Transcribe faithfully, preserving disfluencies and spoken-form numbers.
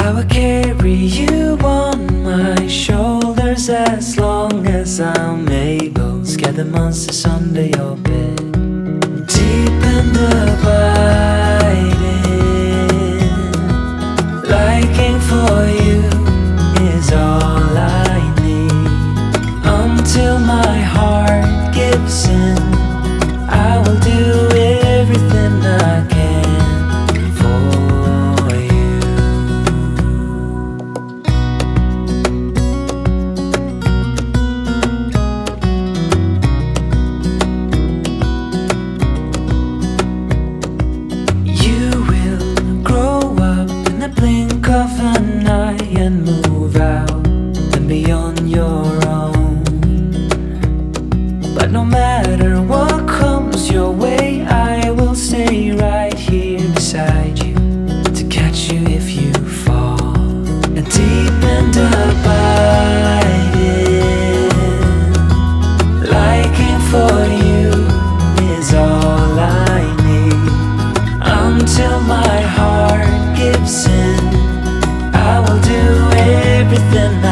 I will carry you on my shoulders as long as I'm able. Scare the monsters under your bed. Deep and abiding, liking for you is all I need. Until my heart gives in, I will do everything I can for you. You will grow up in the blink of an eye and move out and beyond your own. But no matter what comes your way, I will stay right here beside you to catch you if you fall. And deep and abiding, liking for you is all I need. Until my heart gives in, I will do everything